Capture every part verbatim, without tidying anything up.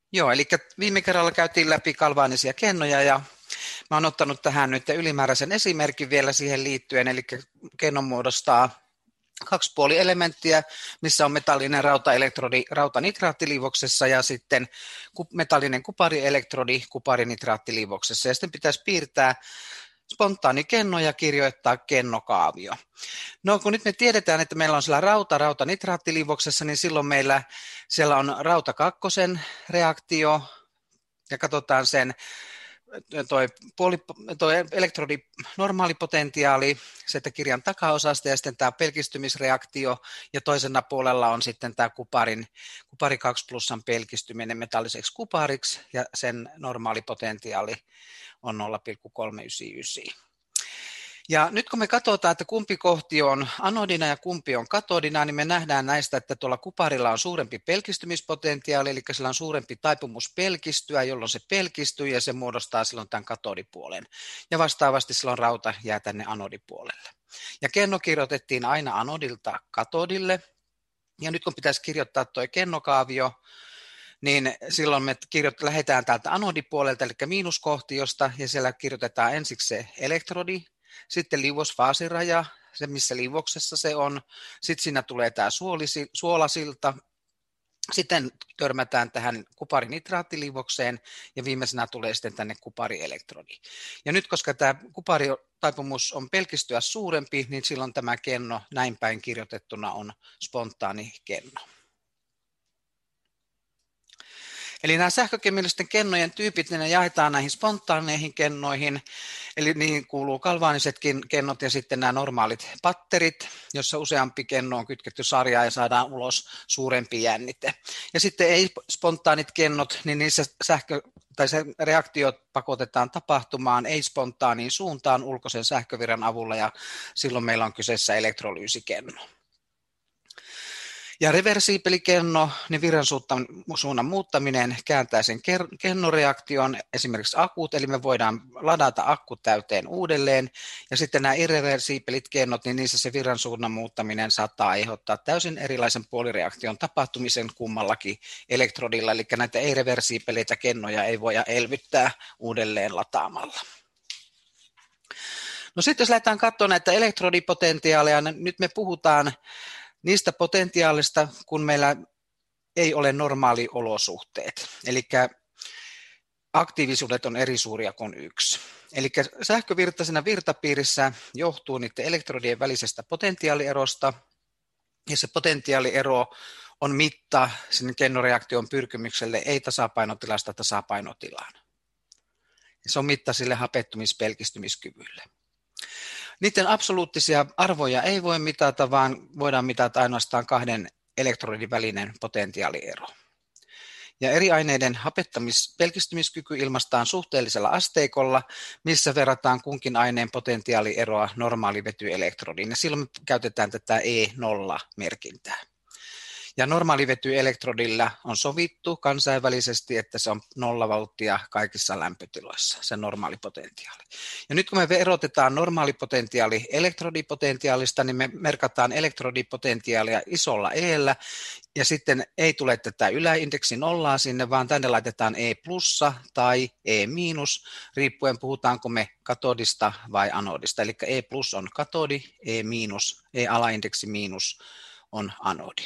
Joo, eli viime kerralla käytiin läpi galvaanisia kennoja ja mä oon ottanut tähän nyt ylimääräisen esimerkin vielä siihen liittyen, eli kenno muodostaa kaksi puolielementtiä, missä on metallinen rautaelektrodi rautanitraattiliivoksessa ja sitten metallinen kuparielektrodi kuparinitraattiliivoksessa. Ja sitten pitäisi piirtää spontaani kenno ja kirjoittaa kennokaavio. No kun nyt me tiedetään, että meillä on siellä rauta rautanitraattiliivoksessa, niin silloin meillä siellä on rauta kakkosen reaktio ja katsotaan sen toi, puoli, toi elektrodi normaalipotentiaali sieltä kirjan takaosasta ja sitten tämä pelkistymisreaktio ja toisena puolella on sitten tämä kuparin, kupari kaksi plussan pelkistyminen metalliseksi kupariksi ja sen normaalipotentiaali on nolla pilkku kolmesataayhdeksänkymmentäyhdeksän. Ja nyt kun me katsotaan, että kumpi kohti on anodina ja kumpi on katodina, niin me nähdään näistä, että tuolla kuparilla on suurempi pelkistymispotentiaali, eli sillä on suurempi taipumus pelkistyä, jolloin se pelkistyy ja se muodostaa silloin tämän katodipuolen. Ja vastaavasti silloin rauta jää tänne anodipuolelle. Ja kenno kirjoitettiin aina anodilta katodille. Ja nyt kun pitäisi kirjoittaa tuo kennokaavio, niin silloin me kirjoit- lähdetään täältä anodipuolelta, eli miinuskohtiosta, ja siellä kirjoitetaan ensiksi se elektrodi, sitten liuosfaasiraja, se missä liuoksessa se on, sitten siinä tulee tämä suolisi, suolasilta, sitten törmätään tähän kuparinitraattiliuokseen ja viimeisenä tulee sitten tänne kuparielektrodi. Ja nyt koska tämä kuparitaipumus on pelkistyä suurempi, niin silloin tämä kenno näin päin kirjoitettuna on spontaani kenno. Eli nämä sähkökemiallisten kennojen tyypit, ne jaetaan näihin spontaaneihin kennoihin, eli niihin kuuluu galvaanisetkin kennot ja sitten nämä normaalit patterit, jossa useampi kenno on kytketty sarjaan ja saadaan ulos suurempi jännite. Ja sitten ei-spontaanit kennot, niin niissä sähkö, tai se reaktiot pakotetaan tapahtumaan ei-spontaaniin suuntaan ulkoisen sähkövirran avulla ja silloin meillä on kyseessä elektrolyysikenno. Ja reversiipelikenno, niin virran suunnan muuttaminen kääntää sen kennoreaktion, esimerkiksi akut, eli me voidaan ladata akku täyteen uudelleen, ja sitten nämä irreversiipelit kennot, niin niissä se virran suunnan muuttaminen saattaa aiheuttaa täysin erilaisen puolireaktion tapahtumisen kummallakin elektrodilla, eli näitä ei-reversiipeleitä kennoja ei voida elvyttää uudelleen lataamalla. No sitten jos lähdetään katsomaan näitä elektrodipotentiaaleja, niin nyt me puhutaan niistä potentiaalista, kun meillä ei ole normaali olosuhteet. Eli aktiivisuudet on eri suuria kuin yksi. Eli sähkövirtaisena virtapiirissä johtuu niiden elektrodien välisestä potentiaalierosta, ja se potentiaaliero on mitta sen kennoreaktion pyrkimykselle ei-tasapainotilasta tasapainotilaan. Se on mitta sille hapettumispelkistymiskyvylle. Niiden absoluuttisia arvoja ei voi mitata, vaan voidaan mitata ainoastaan kahden elektrodin välinen potentiaaliero. Ja eri aineiden hapettamis-pelkistymiskyky ilmaistaan suhteellisella asteikolla, missä verrataan kunkin aineen potentiaalieroa normaalivetyelektrodiin. Ja silloin me käytetään tätä E nolla -merkintää. Ja normaalivetyelektrodilla on sovittu kansainvälisesti, että se on nolla volttia kaikissa lämpötiloissa, se normaalipotentiaali. Ja nyt kun me erotetaan normaalipotentiaali elektrodipotentiaalista, niin me merkataan elektrodipotentiaalia isolla eellä, ja sitten ei tule tätä yläindeksi nollaa sinne, vaan tänne laitetaan E plussa tai E miinus, riippuen puhutaanko me katodista vai anodista. Eli E plus on katodi, E miinus, E alaindeksi miinus on anodi.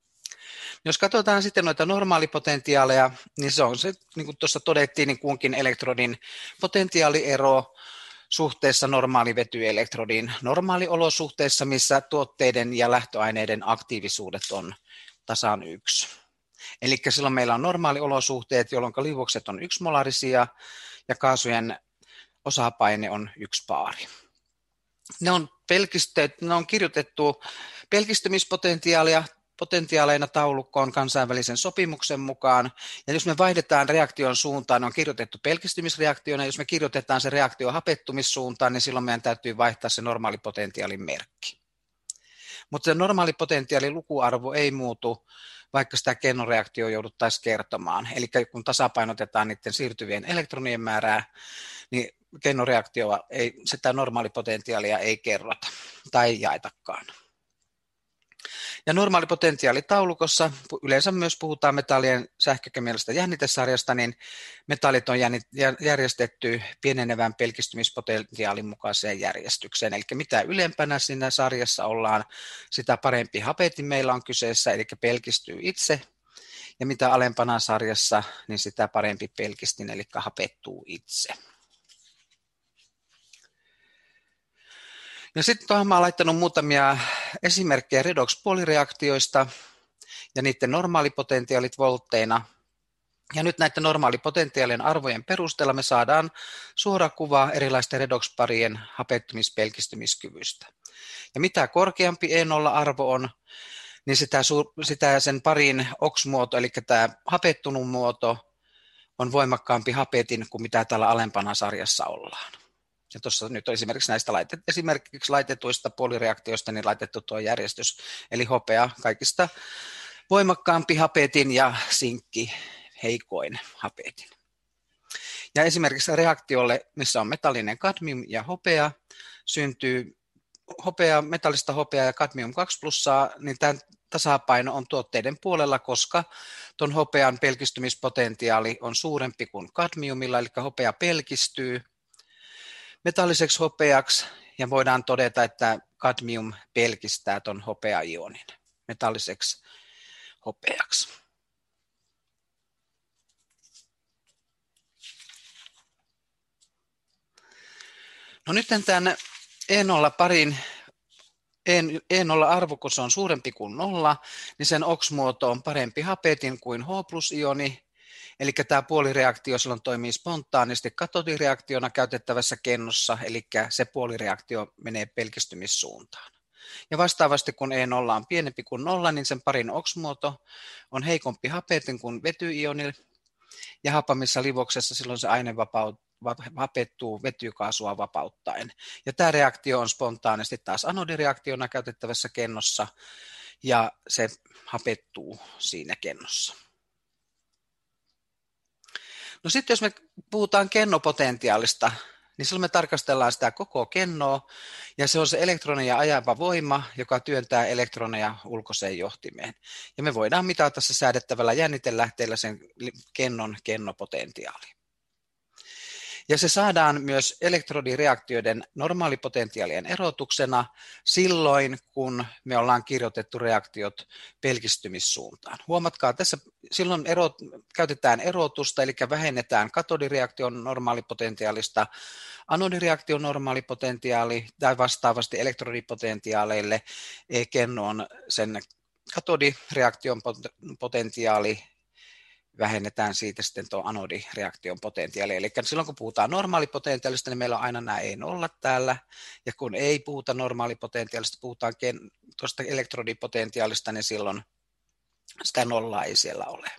Jos katsotaan sitten noita normaalipotentiaaleja, niin se on se, niin kuin tuossa todettiin, niin kunkin elektrodin potentiaaliero suhteessa normaalivetyelektrodiin normaaliolosuhteissa, missä tuotteiden ja lähtöaineiden aktiivisuudet on tasan yksi. Eli silloin meillä on normaaliolosuhteet, jolloin liuokset on yksimolarisia ja kaasujen osapaine on yksi baari. Ne on, ne on kirjoitettu pelkistymispotentiaalia potentiaaleina taulukkoon kansainvälisen sopimuksen mukaan, ja jos me vaihdetaan reaktion suuntaan, on kirjoitettu pelkistymisreaktiona, ja jos me kirjoitetaan se reaktio hapettumissuuntaan, niin silloin meidän täytyy vaihtaa se normaalipotentiaalin merkki. Mutta se normaalipotentiaalin lukuarvo ei muutu, vaikka sitä kennoreaktioa jouduttaisiin kertomaan. Eli kun tasapainotetaan niiden siirtyvien elektronien määrää, niin kennoreaktioa ei, sitä normaalipotentiaalia ei kerrota tai jaetakaan. Ja normaalipotentiaalitaulukossa, yleensä myös puhutaan metallien sähkökemiallisesta jännitesarjasta, niin metallit on järjestetty pienenevän pelkistymispotentiaalin mukaiseen järjestykseen. Eli mitä ylempänä siinä sarjassa ollaan, sitä parempi hapetin meillä on kyseessä, eli pelkistyy itse. Ja mitä alempana sarjassa, niin sitä parempi pelkistin, eli hapettuu itse. Ja sitten tuohon mä olen laittanut muutamia esimerkkejä redox-puolireaktioista ja niiden normaalipotentiaalit voltteina. Ja nyt näiden normaalipotentiaalien arvojen perusteella me saadaan suora kuva erilaisten redox-parien hapettumispelkistymiskyvystä. Ja mitä korkeampi E nolla -arvo on, niin sitä, sitä sen parin ox-muoto, eli tämä hapettunut muoto, on voimakkaampi hapetin kuin mitä täällä alempana sarjassa ollaan. Ja tuossa nyt on esimerkiksi näistä laitet, esimerkiksi laitetuista puolireaktioista niin laitettu tuo järjestys, eli hopea kaikista voimakkaampi hapetin ja sinkki heikoin hapetin. Ja esimerkiksi reaktiolle, missä on metallinen kadmium ja hopea, syntyy hopea, metallista hopea ja kadmium kaksi plussaa, niin tämän tasapaino on tuotteiden puolella, koska tuon hopean pelkistymispotentiaali on suurempi kuin kadmiumilla, eli hopea pelkistyy metalliseksi hopeaksi, ja voidaan todeta, että kadmium pelkistää tuon hopea-ionin metalliseksi hopeaksi. No nyt tämän E nolla parin E nolla -arvo, kun se on suurempi kuin nolla, niin sen ox-muoto on parempi hapetin kuin H plus-ioni, eli tämä puolireaktio silloin toimii spontaanisti katodireaktiona käytettävässä kennossa, eli se puolireaktio menee pelkistymissuuntaan. Ja vastaavasti kun E nolla on pienempi kuin nolla, niin sen parin ox-muoto on heikompi hapetin kuin vetyioni, ja hapamissa livoksessa silloin se aine vapautuu. hapettuu vetykaasua vapauttaen. Ja tämä reaktio on spontaanisti taas anodireaktiona käytettävässä kennossa, ja se hapettuu siinä kennossa. No sitten jos me puhutaan kennopotentiaalista, niin silloin me tarkastellaan sitä koko kennoa, ja se on se elektroneja ajava voima, joka työntää elektroneja ulkoiseen johtimeen. Ja me voidaan mitata se säädettävällä jännitelähteellä sen kennon kennopotentiaali. Ja se saadaan myös elektrodireaktioiden normaalipotentiaalien erotuksena silloin, kun me ollaan kirjoitettu reaktiot pelkistymissuuntaan. Huomatkaa, tässä silloin erot, käytetään erotusta, eli vähennetään katodireaktion normaalipotentiaalista anodireaktion normaalipotentiaali, tai vastaavasti elektrodipotentiaaleille kenno on sen katodireaktion potentiaali, vähennetään siitä sitten tuo anodireaktion potentiaali. Eli silloin kun puhutaan normaalipotentiaalista, niin meillä on aina nämä E nolla täällä, ja kun ei puhuta normaalipotentiaalista, puhutaan tuosta elektrodipotentiaalista, niin silloin sitä nollaa ei siellä ole.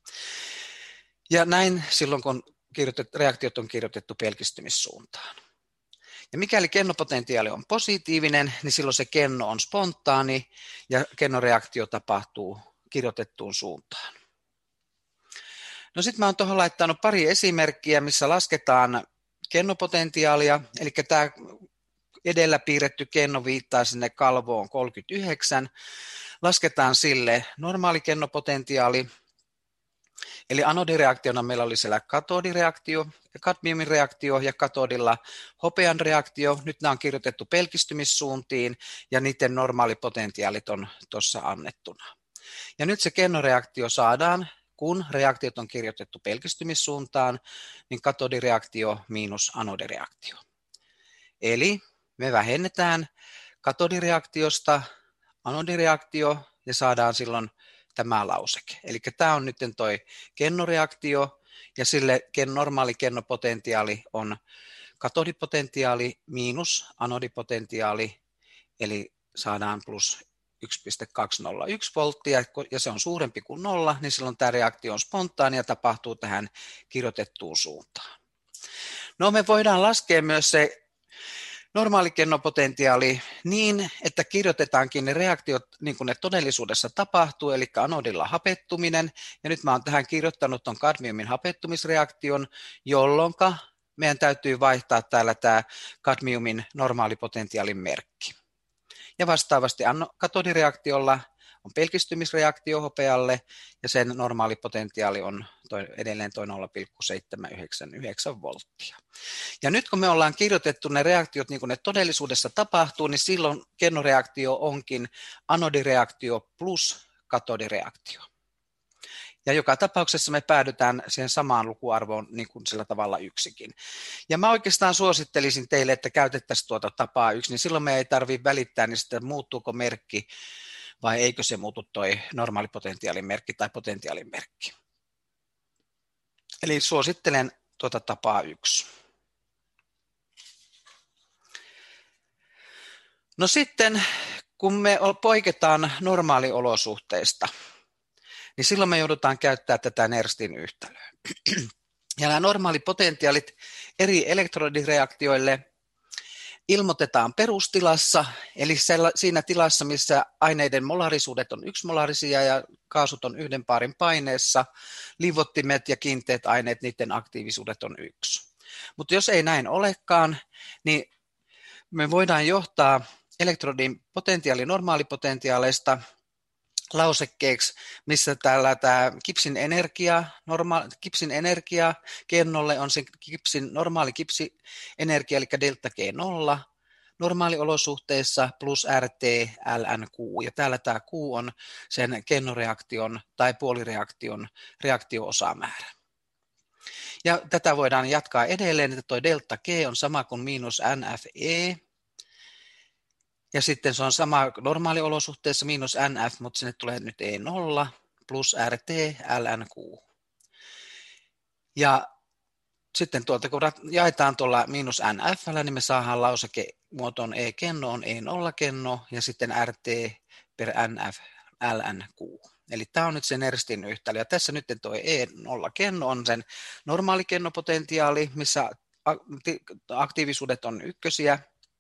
Ja näin silloin, kun reaktiot on kirjoitettu pelkistymissuuntaan. Ja mikäli kennopotentiaali on positiivinen, niin silloin se kenno on spontaani, ja kennoreaktio tapahtuu kirjoitettuun suuntaan. No sitten mä oon tuohon laittanut pari esimerkkiä, missä lasketaan kennopotentiaalia, eli tämä edellä piirretty kenno viittaa sinne kalvoon kolmekymmentäyhdeksän, lasketaan sille normaali kennopotentiaali, eli anodireaktiona meillä oli siellä katodireaktio, kadmiumin reaktio ja katodilla hopean reaktio, nyt nämä on kirjoitettu pelkistymissuuntiin ja niiden normaalipotentiaalit on tuossa annettuna. Ja nyt se kennoreaktio saadaan, kun reaktiot on kirjoitettu pelkistymissuuntaan, niin katodireaktio miinus anodireaktio. Eli me vähennetään katodireaktiosta anodireaktio ja saadaan silloin tämä lauseke. Eli tämä on nyt toi kennoreaktio ja sille normaali kennopotentiaali on katodipotentiaali miinus anodipotentiaali, eli saadaan plus yksi pilkku kaksisataayksi volttia, ja se on suurempi kuin nolla, niin silloin tämä reaktio on spontaani ja tapahtuu tähän kirjoitettuun suuntaan. No me voidaan laskea myös se normaali kennopotentiaali niin, että kirjoitetaankin ne reaktiot niin kuin ne todellisuudessa tapahtuu, eli anodilla hapettuminen, ja nyt mä oon tähän kirjoittanut ton kadmiumin hapettumisreaktion, jolloin meidän täytyy vaihtaa täällä tämä kadmiumin normaalipotentiaalin merkki. Ja vastaavasti katodireaktiolla on pelkistymisreaktio hopealle ja sen normaali potentiaali on toi, edelleen tuo nolla pilkku seitsemän yhdeksän yhdeksän volttia. Ja nyt kun me ollaan kirjoitettu ne reaktiot niin kuin ne todellisuudessa tapahtuu, niin silloin kennoreaktio onkin anodireaktio plus katodireaktio. Ja joka tapauksessa me päädytään siihen samaan lukuarvoon niin kuin sillä tavalla yksikin. Ja mä oikeastaan suosittelisin teille, että käytettäisiin tuota tapaa yksi, niin silloin me ei tarvitse välittää niin sitä, muuttuuko merkki vai eikö se muutu toi normaali potentiaalimerkki tai potentiaalimerkki. Eli suosittelen tuota tapaa yksi. No sitten, kun me poiketaan normaaliolosuhteista, niin silloin me joudutaan käyttämään tätä Nerstin yhtälöä. Ja nämä normaalipotentiaalit eri elektrodireaktioille ilmoitetaan perustilassa, eli siinä tilassa, missä aineiden molarisuudet on yksimolarisia ja kaasut on yhden paarin paineessa, liuottimet ja kiinteät aineet, niiden aktiivisuudet on yksi. Mutta jos ei näin olekaan, niin me voidaan johtaa elektrodin potentiaali normaalipotentiaaleista lausekkeeksi, missä täällä tämä kipsin energia, norma, kipsin energia kennolle on se kipsin normaali kipsienergia, eli delta G nolla, normaaliolosuhteissa plus R T ln Q, ja täällä tämä Q on sen kennoreaktion tai puolireaktion reaktio-osamäärä. Ja tätä voidaan jatkaa edelleen, että tuo delta G on sama kuin miinus N F E, ja sitten se on sama normaaliolosuhteessa miinus N F, mutta sinne tulee nyt E nolla plus R T ln Q. Ja sitten tuolta kun jaetaan tuolla miinus N F, niin me saadaan lauseke muotoon E-kenno on E nolla-kenno ja sitten R T per N F ln Q. Eli tämä on nyt se Nerstin yhtälö. Ja tässä nyt tuo E nolla-kenno on sen normaalikennopotentiaali, missä aktiivisuudet on ykkösiä.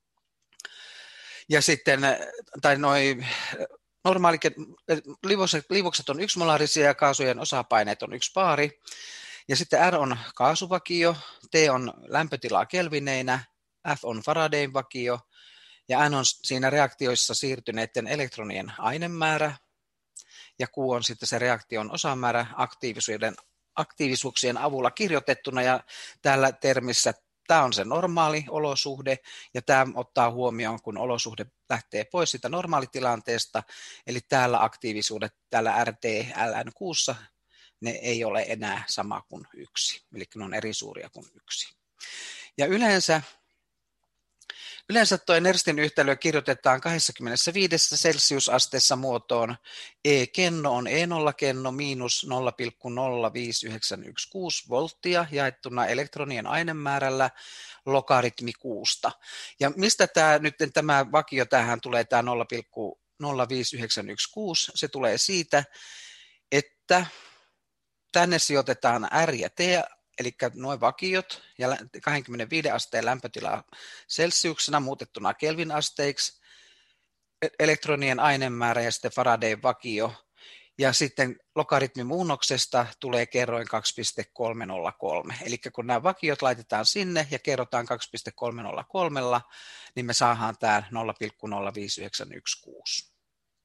Ja sitten, tai noi normaali, liuokset, liuokset on yksimolarisia ja kaasujen osapaineet on yksi paari. Ja sitten R on kaasuvakio, T on lämpötilaa kelvineinä, F on Faradayn vakio ja N on siinä reaktioissa siirtyneiden elektronien ainemäärä ja Q on sitten se reaktion osamäärä aktiivisuuden, aktiivisuuksien avulla kirjoitettuna ja täällä termissä tämä on se normaali olosuhde ja tämä ottaa huomioon, kun olosuhde lähtee pois siitä normaalitilanteesta, eli täällä aktiivisuudet täällä R T ln Q:ssa ne ei ole enää sama kuin yksi, eli ne on eri suuria kuin yksi. Ja yleensä, yleensä tuo Nerstin yhtälö kirjoitetaan kaksikymmentäviisi celsiusasteessa muotoon. E-kenno on E nolla-kenno miinus nolla pilkku nolla viisi yhdeksän yksi kuusi volttia jaettuna elektronien ainemäärällä logaritmi kuusta. Ja mistä tämä, nyt tämä vakio tähän tulee, tämä nolla pilkku nolla viisi yhdeksän yksi kuusi, se tulee siitä, että tänne sijoitetaan R ja T, eli nuo vakiot ja kaksikymmentäviisi asteen lämpötila celsiuksena muutettuna Kelvin asteiksi, elektronien ainemäärä ja sitten Faradayn vakio. Ja sitten logaritmimuunnoksesta tulee kerroin kaksi pilkku kolmesataakolme. Eli kun nämä vakiot laitetaan sinne ja kerrotaan kaksi pilkku kolmesataakolme, niin me saadaan tämä nolla pilkku nolla viisi yhdeksän yksi kuusi.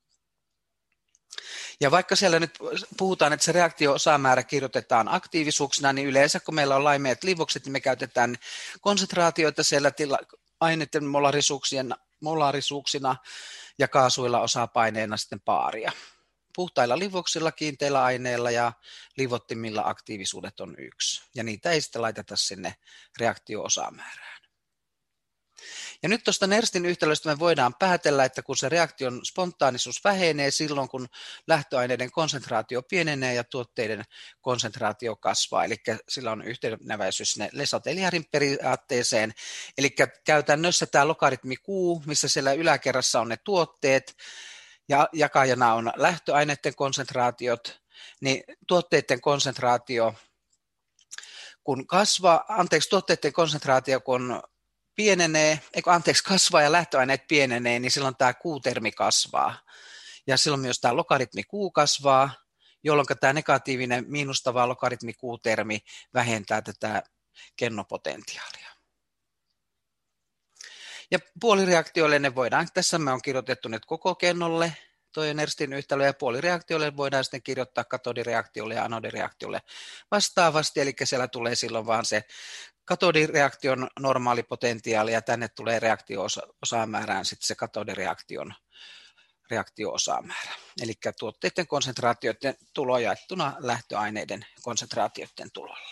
Ja vaikka siellä nyt puhutaan, että se reaktio-osamäärä kirjoitetaan aktiivisuuksina, niin yleensä kun meillä on laimeet liuokset, niin me käytetään konsentraatioita siellä tila- aineiden molarisuuksien, molarisuuksina ja kaasuilla osapaineena sitten paaria. Puhtailla liuoksilla, kiinteillä aineilla ja liuottimilla aktiivisuudet on yksi, ja niitä ei sitten laiteta sinne reaktio-osamäärään. Ja nyt tuosta Nerstin yhtälöstä me voidaan päätellä, että kun se reaktion spontaanisuus vähenee silloin, kun lähtöaineiden konsentraatio pienenee ja tuotteiden konsentraatio kasvaa, eli sillä on yhteneväisyys sinne Le-Satelierin periaatteeseen, eli käytännössä tämä logaritmi Q, missä siellä yläkerrassa on ne tuotteet, ja jakajana on lähtöaineiden konsentraatiot, niin tuotteiden konsentraatio, kun kasvaa, anteeksi, tuotteiden konsentraatio, kun pienenee, eikö anteeksi, kasvaa ja lähtöaineet pienenee, niin silloin tämä Q-termi kasvaa. Ja silloin myös tämä logaritmi Q kasvaa, jolloin tämä negatiivinen miinustava logaritmi Q-termi vähentää tätä kennopotentiaalia. Ja puolireaktioille ne voidaan, tässä me on kirjoitettu nyt koko kennolle tuo Nerstin yhtälö, ja puolireaktiolle voidaan sitten kirjoittaa katodireaktiolle ja anodireaktiolle vastaavasti, eli siellä tulee silloin vaan se katodireaktion normaali potentiaali, ja tänne tulee reaktio-osamäärään sitten se katodireaktion reaktio-osamäärä, eli tuotteiden konsentraatioiden tulo jaettuna lähtöaineiden konsentraatioiden tulolla.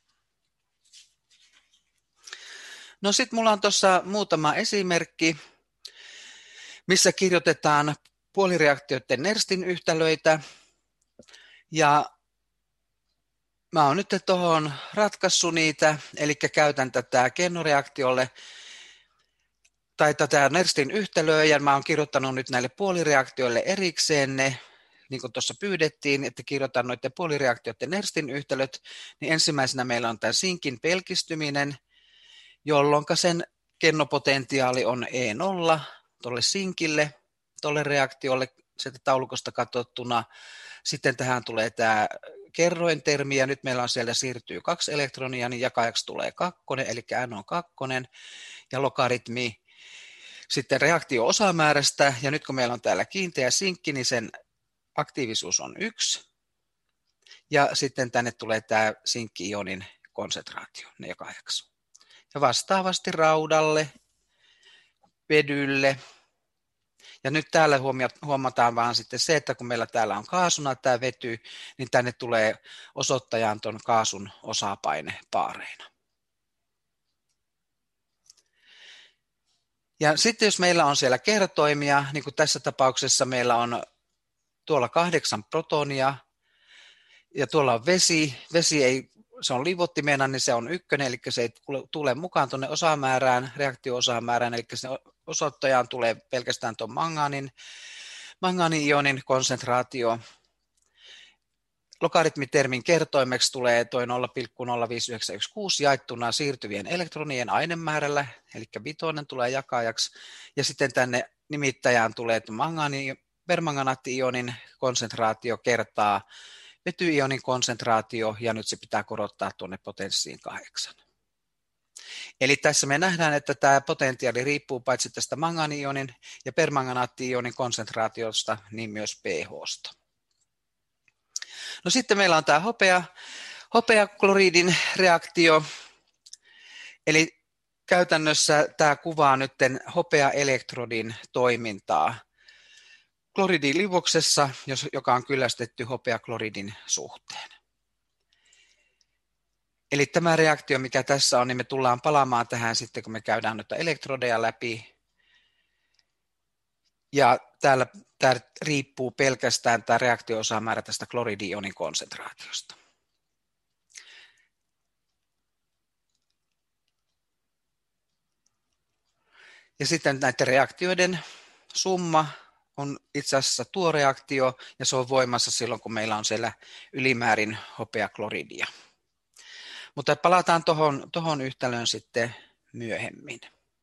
No sitten mulla on tuossa muutama esimerkki, missä kirjoitetaan puolireaktioiden Nerstin yhtälöitä, ja mä oon nyt tuohon ratkaissut niitä, eli käytän tätä kennoreaktiolle tai tätä Nerstin yhtälöä, ja mä oon kirjoittanut nyt näille puolireaktioille erikseen ne, niin kuin tuossa pyydettiin, että kirjoitan noiden puolireaktioiden Nerstin yhtälöt, niin ensimmäisenä meillä on tämä sinkin pelkistyminen, jolloin sen kennopotentiaali on E nolla tuolle sinkille, tuolle reaktiolle, sieltä taulukosta katsottuna. Sitten tähän tulee tämä kerrointermi, ja nyt meillä on siellä siirtyy kaksi elektronia, niin jakajaksi tulee kakkonen, eli N on kakkonen, ja logaritmi sitten reaktio-osamäärästä, ja nyt kun meillä on täällä kiinteä sinkki, niin sen aktiivisuus on yksi, ja sitten tänne tulee tämä sinkki-ionin konsentraatio, ne jakajaksi. Ja vastaavasti raudalle, vedylle. Ja nyt täällä huomataan vaan sitten se, että kun meillä täällä on kaasuna tämä vety, niin tänne tulee osoittajaan tuon kaasun osapaine paareina. Ja sitten jos meillä on siellä kertoimia, niin kuin tässä tapauksessa meillä on tuolla kahdeksan protonia, ja tuolla on vesi, vesi ei, se on liuottimena, niin se on ykkönen, eli se ei tule mukaan tuonne osamäärään, reaktio-osamäärään, eli se osoittajaan tulee pelkästään tuon mangaanin, mangaani-ionin konsentraatio. Logaritmitermin kertoimeksi tulee tuo nolla pilkku nolla viisi yhdeksän yksi kuusi jaettuna siirtyvien elektronien ainemäärällä, eli vitonen tulee jakajaksi, ja sitten tänne nimittäjään tulee mangaani, permanganaatti-ionin konsentraatio kertaa vetyionin konsentraatio, ja nyt se pitää korottaa tuonne potenssiin kahdeksan. Eli tässä me nähdään, että tämä potentiaali riippuu paitsi tästä mangaani-ionin ja permanganaatti-ionin konsentraatiosta, niin myös pH:sta. No sitten meillä on tämä hopea, hopeakloriidin reaktio, eli käytännössä tämä kuvaa nyt hopeaelektrodin toimintaa kloridiliuoksessa, joka on kyllästetty hopeakloridin suhteen. Eli tämä reaktio, mikä tässä on, niin me tullaan palaamaan tähän sitten, kun me käydään noita elektrodeja läpi. Ja täällä tämä riippuu pelkästään tämä reaktio-osamäärä tästä kloridionin konsentraatiosta. Ja sitten näiden reaktioiden summa on itse asiassa tuo reaktio, ja se on voimassa silloin, kun meillä on siellä ylimäärin hopeakloridia. Mutta palataan tuohon tohon yhtälöön sitten myöhemmin.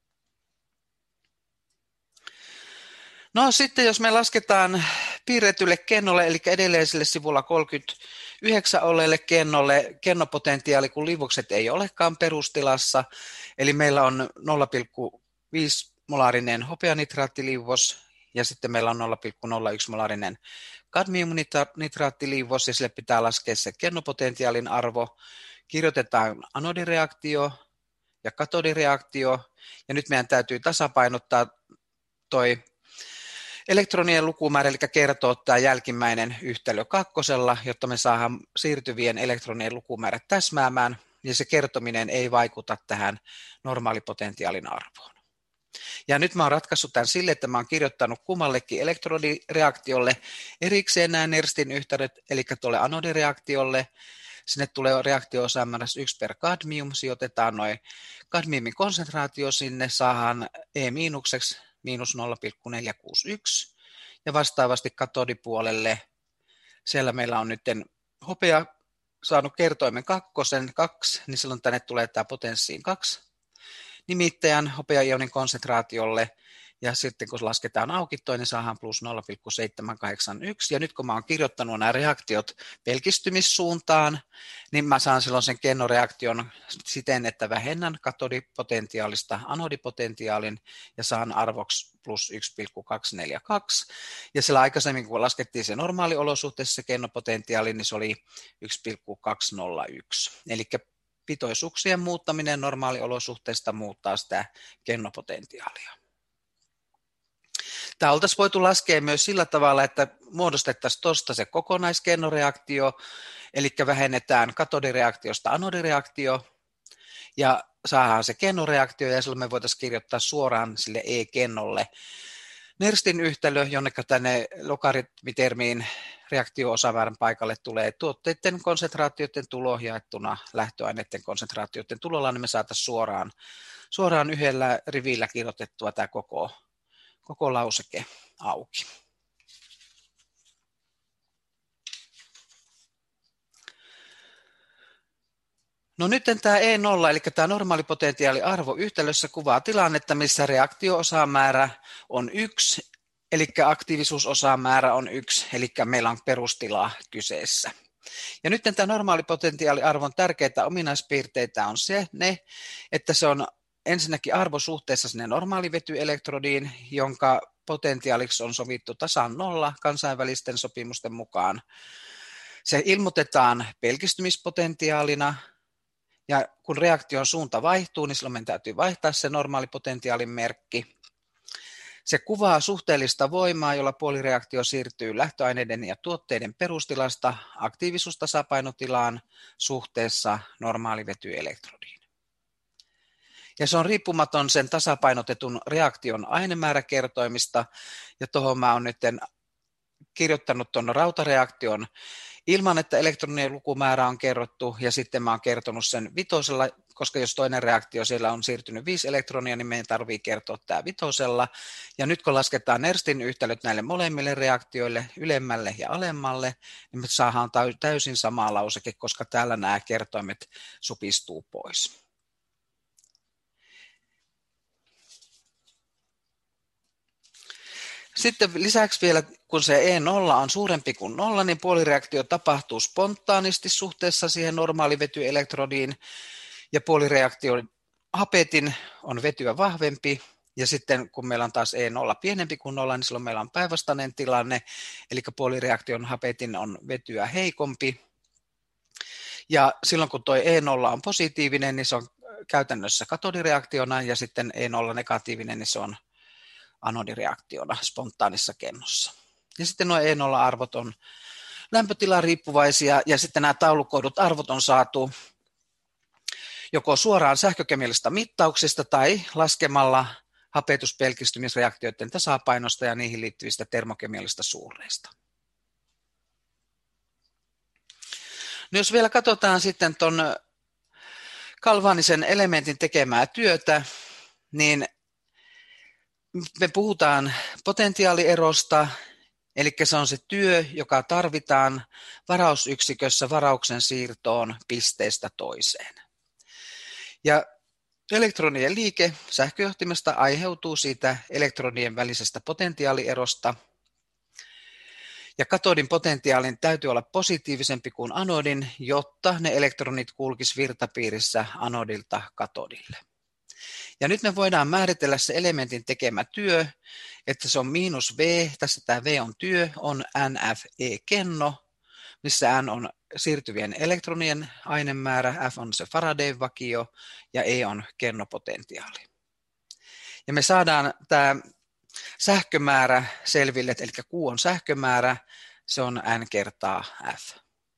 No sitten jos me lasketaan piirretylle kennolle, eli edelliselle sivulla kolmekymmentäyhdeksän olleelle kennolle, kennopotentiaali, kun liuokset ei olekaan perustilassa, eli meillä on nolla pilkku viisi molaarinen hopeanitraattiliuos, ja sitten meillä on nolla pilkku nolla yksi molaarinen kadmiumnitraattiliuos, ja sille pitää laskea se kennopotentiaalin arvo. Kirjoitetaan anodireaktio ja katodireaktio, ja nyt meidän täytyy tasapainottaa toi elektronien lukumäärä, eli kertoa tämä jälkimmäinen yhtälö kakkosella, jotta me saadaan siirtyvien elektronien lukumäärät täsmäämään, ja se kertominen ei vaikuta tähän normaalipotentiaalin arvoon. Ja nyt mä oon ratkaissut tämän sille, että mä oon kirjoittanut kummallekin elektrodireaktiolle erikseen nämä Nerstin yhtälöt, eli tuolle anodireaktiolle. Sinne tulee reaktio-osamäärässä yksi per kadmium, sijoitetaan noin kadmiumin konsentraatio sinne, saadaan E-miinukseksi miinus nolla pilkku neljä kuusi yksi, ja vastaavasti katodipuolelle, siellä meillä on nyt hopea saanut kertoimen kakkosen, kaksi, niin silloin tänne tulee tämä potenssiin kaksi nimittäjän hopeaionin konsentraatiolle, Ja sitten kun lasketaan auki toi, niin saadaan plus nolla pilkku seitsemän kahdeksan yksi. Ja nyt kun mä oon kirjoittanut nämä reaktiot pelkistymissuuntaan, niin mä saan silloin sen kennoreaktion siten, että vähennän katodipotentiaalista anodipotentiaalin ja saan arvoksi plus yksi pilkku kaksisataaneljäkymmentäkaksi. Ja sillä aikaisemmin, kun laskettiin se normaaliolosuhteessa se kennopotentiaali, niin se oli yksi pilkku kaksisataayksi. Eli pitoisuuksien muuttaminen normaaliolosuhteista muuttaa sitä kennopotentiaalia. Tämä oltaisiin voitu laskea myös sillä tavalla, että muodostettaisiin tuosta se kokonaiskennoreaktio, eli vähennetään katodireaktiosta anodireaktio, ja saadaan se kennoreaktio, ja silloin me voitaisiin kirjoittaa suoraan sille E-kennolle Nerstin yhtälö, jonneka tänne logaritmitermiin reaktio-osamäärän paikalle tulee tuotteiden konsentraatioiden tulo jaettuna lähtöaineiden konsentraatioiden tulolla, niin me saataisiin suoraan, suoraan yhdellä rivillä kirjoitettua tämä koko, koko lauseke auki. No nyt tämä E nolla, eli tämä normaalipotentiaaliarvo yhtälössä kuvaa tilannetta, missä reaktio-osamäärä on yksi, eli aktiivisuusosamäärä on yksi, eli meillä on perustila kyseessä. Ja nyt tämä normaalipotentiaaliarvon tärkeitä ominaispiirteitä on se, ne, että se on ensinnäkin arvo suhteessa sinne normaalivetyelektrodiin, jonka potentiaaliksi on sovittu tasan nolla kansainvälisten sopimusten mukaan. Se ilmoitetaan pelkistymispotentiaalina, ja kun reaktion suunta vaihtuu, niin silloin meidän täytyy vaihtaa se normaalipotentiaalin merkki. Se kuvaa suhteellista voimaa, jolla puolireaktio siirtyy lähtöaineiden ja tuotteiden perustilasta aktiivisuustasapainotilaan suhteessa normaalivetyelektrodiin. Ja se on riippumaton sen tasapainotetun reaktion ainemääräkertoimista, ja tuohon mä oon nyt kirjoittanut tuon rautareaktion ilman, että elektronien lukumäärä on kerrottu, ja sitten mä oon kertonut sen vitosella, koska jos toinen reaktio siellä on siirtynyt viisi elektronia, niin meidän tarvii kertoa tämä vitosella. Ja nyt kun lasketaan Nerstin yhtälöt näille molemmille reaktioille, ylemmälle ja alemmalle, niin me saadaan täysin sama lauseke, koska täällä nämä kertoimet supistuu pois. Sitten lisäksi vielä, kun se E nolla on suurempi kuin nolla, niin puolireaktio tapahtuu spontaanisti suhteessa siihen normaalivetyelektrodiin, ja puolireaktion hapetin on vetyä vahvempi, ja sitten kun meillä on taas E nolla pienempi kuin nolla, niin silloin meillä on päinvastainen tilanne, eli puolireaktion hapetin on vetyä heikompi, ja silloin kun tuo E nolla on positiivinen, niin se on käytännössä katodireaktiona, ja sitten E nolla negatiivinen, niin se on anodireaktiona spontaanissa kennossa. Ja sitten nuo E nolla arvot on lämpötilan riippuvaisia, ja sitten nämä taulukoidut arvot on saatu joko suoraan sähkökemiallisista mittauksista tai laskemalla hapetuspelkistymisreaktioiden tasapainosta ja niihin liittyvistä termokemiallisista suureista. No jos vielä katsotaan sitten tuon galvaanisen elementin tekemää työtä, niin me puhutaan potentiaalierosta, eli se on se työ, joka tarvitaan varausyksikössä varauksen siirtoon pisteestä toiseen. Ja elektronien liike sähköjohtimesta aiheutuu siitä elektronien välisestä potentiaalierosta, ja katodin potentiaalin täytyy olla positiivisempi kuin anodin, jotta ne elektronit kulkisivat virtapiirissä anodilta katodille. Ja nyt me voidaan määritellä se elementin tekemä työ, että se on miinus V, tässä tämä V on työ, on N F E-kenno, missä N on siirtyvien elektronien ainemäärä, F on se Faradayn vakio ja E on kennopotentiaali. Ja me saadaan tämä sähkömäärä selville, eli Q on sähkömäärä, se on N kertaa F.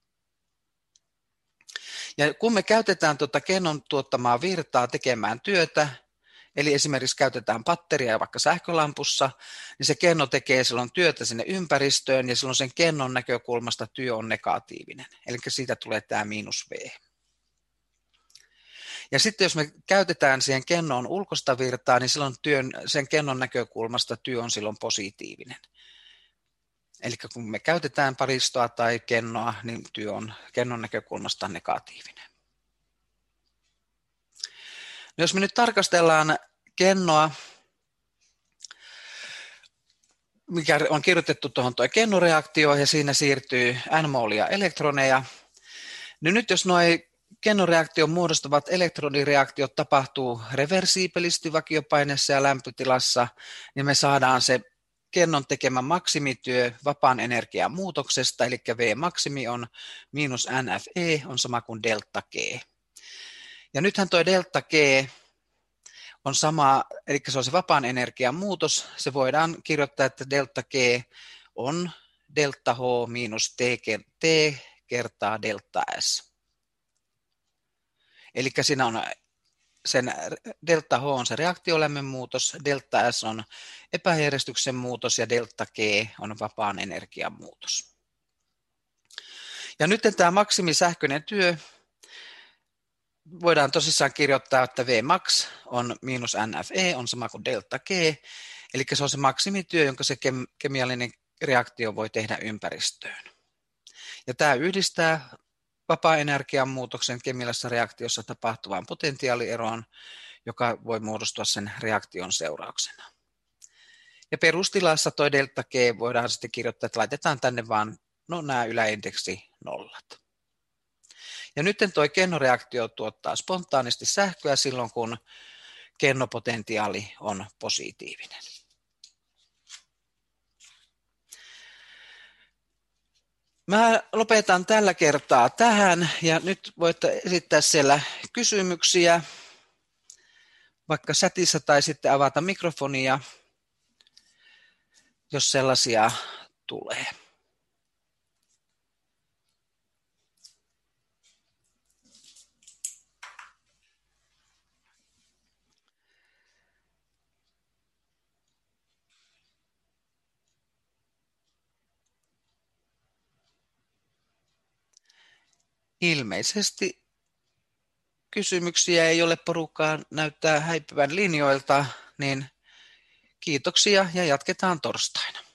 Ja kun me käytetään tuota kennon tuottamaa virtaa tekemään työtä, eli esimerkiksi käytetään batteria vaikka sähkölampussa, niin se kenno tekee silloin työtä sinne ympäristöön, ja silloin sen kennon näkökulmasta työ on negatiivinen, eli siitä tulee tämä miinus V. Ja sitten jos me käytetään siihen kennoon ulkoista virtaa, niin silloin työn, sen kennon näkökulmasta työ on silloin positiivinen. Eli kun me käytetään paristoa tai kennoa, niin työ on kennon näkökulmasta negatiivinen. No jos me nyt tarkastellaan kennoa mikä on kirjoitettu tuohon tuo kennoreaktio, ja siinä siirtyy n-moolia elektroneja. No nyt jos nuo kennoreaktion muodostavat elektronireaktiot tapahtuu reversiipelisti vakiopaineessa ja lämpötilassa, niin me saadaan se kennon tekemä maksimityö vapaan energian muutoksesta, eli V-maksimi on miinus N F E, on sama kuin delta G. Ja nythän tuo delta G on sama, eli se on se vapaan energian muutos, se voidaan kirjoittaa, että delta G on delta H miinus T, T kertaa delta S. Eli siinä on sen delta H on se reaktiolämmön muutos, delta S on epäjärjestyksen muutos ja delta G on vapaan energian muutos. Ja nyt tämä maksimisähköinen työ voidaan tosissaan kirjoittaa, että Vmax on miinus N F E on sama kuin delta G, eli se on se maksimityö, jonka se kemiallinen reaktio voi tehdä ympäristöön. Ja tämä yhdistää vapaa-energian muutoksen kemiallisessa reaktiossa tapahtuvaan potentiaalieroon, joka voi muodostua sen reaktion seurauksena. Ja perustilassa tuo delta G voidaan sitten kirjoittaa, että laitetaan tänne vaan no, nämä yläindeksi nollat. Ja nyt tuo kennoreaktio tuottaa spontaanisti sähköä silloin, kun kennopotentiaali on positiivinen. Mä lopetan tällä kertaa tähän ja nyt voitte esittää siellä kysymyksiä, vaikka chatissa tai sitten avata mikrofonia, jos sellaisia tulee. Ilmeisesti kysymyksiä ei ole, porukkaa näyttää häipyvän linjoilta, niin kiitoksia ja jatketaan torstaina.